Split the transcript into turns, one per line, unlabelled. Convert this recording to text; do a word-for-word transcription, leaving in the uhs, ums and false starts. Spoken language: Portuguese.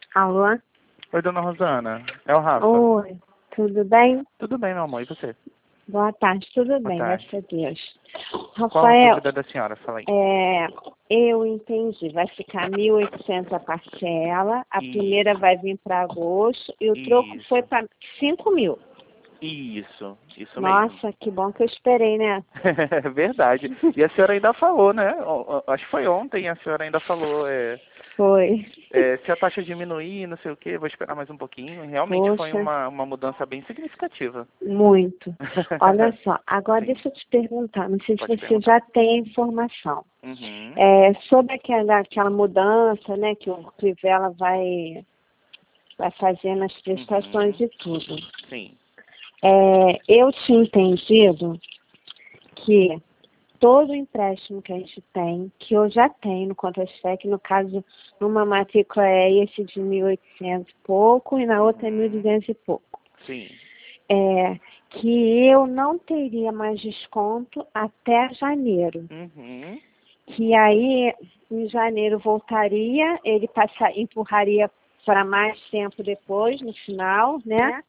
Alô?
Oi, dona Rosana. É o Rafa.
Oi, tudo bem?
Tudo bem, meu amor. E você?
Boa tarde, tudo
Boa
bem,
tarde.
graças a Deus.
Qual a
Rafael,
dúvida da senhora? Fala aí.
é, eu entendi, vai ficar mil e oitocentos a parcela, a
Isso.
primeira vai vir para agosto e o troco
Isso.
foi para cinco mil.
Isso, isso
Nossa,
mesmo.
que bom que eu esperei, né?
É verdade. E a senhora ainda falou, né? O- o- Acho que foi ontem, a senhora ainda falou, é,
Foi.
é, se a taxa diminuir, não sei o quê, vou esperar mais um pouquinho. Realmente foi
Poxa,
uma, uma mudança bem significativa.
muito. Olha só, agora
Sim,
deixa eu te perguntar, não sei se
pode
você
perguntar.
já tem a informação.
Uhum.
É, sobre aquela, aquela mudança, né, que o Crivella vai, vai fazer nas prestações
Uhum.
e tudo.
Sim.
É, eu tinha entendido que todo empréstimo que a gente tem, que eu já tenho no Contra-Cheque, no caso, numa matrícula é esse de mil e oitocentos e pouco e na outra é mil e
Uhum.
duzentos e pouco.
Sim.
É, que eu não teria mais desconto até janeiro.
Uhum.
Que aí, em janeiro, voltaria, ele passa, empurraria para mais tempo depois, no final, né?